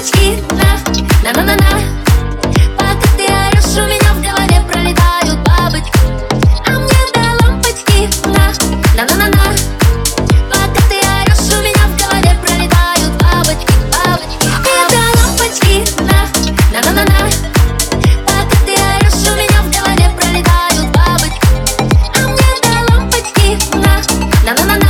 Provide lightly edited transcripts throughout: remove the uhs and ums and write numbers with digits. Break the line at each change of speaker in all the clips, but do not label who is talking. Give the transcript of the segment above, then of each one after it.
лампочки на-на-на-на. Пока ты орешь, у меня в голове пролетают бабочки. А мне до лампочки на-на-на-на. Пока ты орешь, у меня в голове пролетают бабочки, бабочки. Мне до лампочки на-на-на-на. Пока ты орешь, у меня в голове пролетают бабочки. А мне до лампочки на-на-на-на.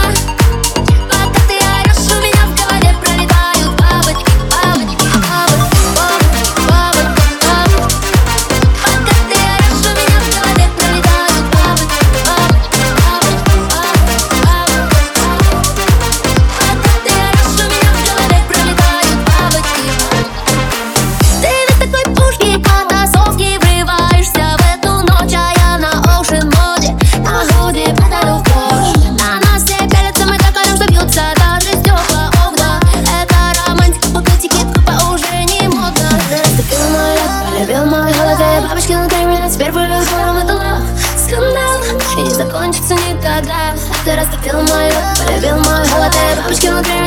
Бабочки внутри меня, теперь полюбил, это love, скандал. И не закончится никогда. Ты растопил мою, полюбил мой голод. Бабочки внутри